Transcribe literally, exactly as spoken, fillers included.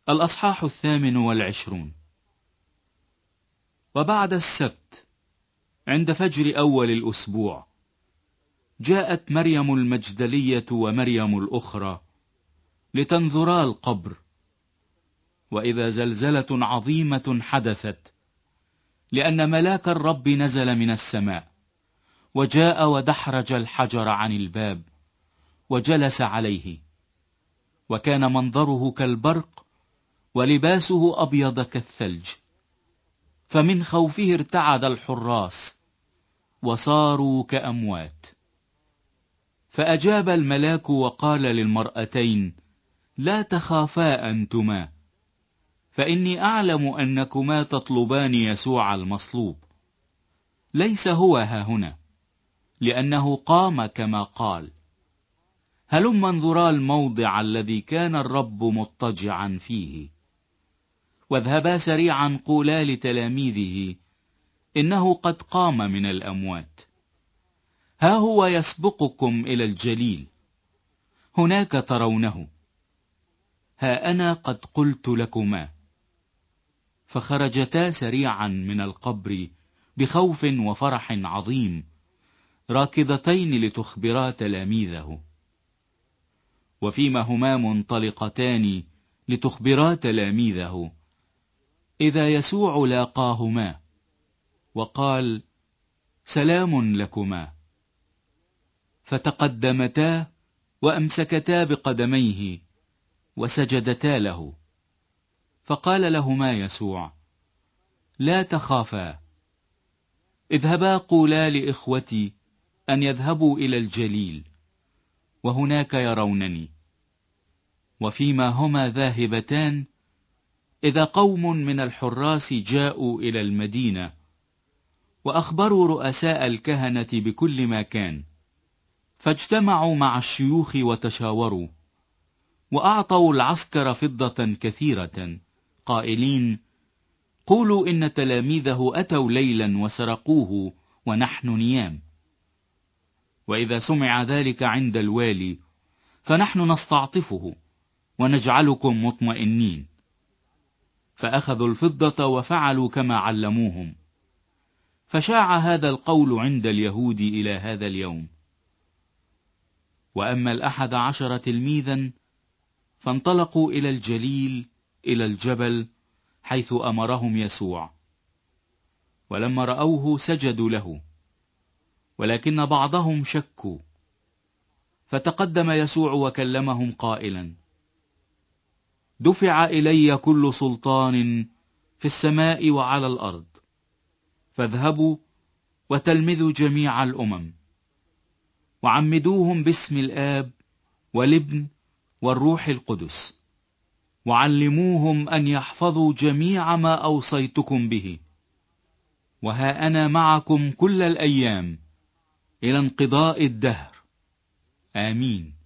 الأصحاح الثامن والعشرون. وبعد السبت عند فجر أول الأسبوع جاءت مريم المجدلية ومريم الأخرى لتنظرا القبر، وإذا زلزلة عظيمة حدثت، لأن ملاك الرب نزل من السماء وجاء ودحرج الحجر عن الباب وجلس عليه، وكان منظره كالبرق ولباسه أبيض كالثلج. فمن خوفه ارتعد الحراس وصاروا كأموات. فأجاب الملاك وقال للمرأتين: لا تخافا أنتما، فإني أعلم أنكما تطلبان يسوع المصلوب. ليس هو هاهنا، لأنه قام كما قال. هلما انظرا الموضع الذي كان الرب مضطجعا فيه، واذهبا سريعا قولا لتلاميذه إنه قد قام من الأموات. ها هو يسبقكم إلى الجليل، هناك ترونه. ها أنا قد قلت لكما. فخرجتا سريعا من القبر بخوف وفرح عظيم، راكضتين لتخبرا تلاميذه. وفيما هما منطلقتان لتخبرا تلاميذه، إذا يسوع لاقاهما وقال: سلام لكما. فتقدمتا وأمسكتا بقدميه وسجدتا له. فقال لهما يسوع: لا تخافا، اذهبا قولا لإخوتي أن يذهبوا إلى الجليل، وهناك يرونني. وفيما هما ذاهبتان، إذا قوم من الحراس جاءوا إلى المدينة وأخبروا رؤساء الكهنة بكل ما كان، فاجتمعوا مع الشيوخ وتشاوروا، وأعطوا العسكر فضة كثيرة قائلين: قولوا إن تلاميذه أتوا ليلا وسرقوه ونحن نيام. وإذا سمع ذلك عند الوالي فنحن نستعطفه ونجعلكم مطمئنين. فأخذوا الفضة وفعلوا كما علموهم. فشاع هذا القول عند اليهود إلى هذا اليوم. وأما الأحد عشر تلميذا فانطلقوا إلى الجليل، إلى الجبل حيث أمرهم يسوع. ولما رأوه سجدوا له، ولكن بعضهم شكوا. فتقدم يسوع وكلمهم قائلا: دفع إلي كل سلطان في السماء وعلى الأرض. فاذهبوا وتلمذوا جميع الأمم، وعمدوهم باسم الآب والابن والروح القدس، وعلموهم أن يحفظوا جميع ما أوصيتكم به. وها أنا معكم كل الأيام إلى انقضاء الدهر. آمين.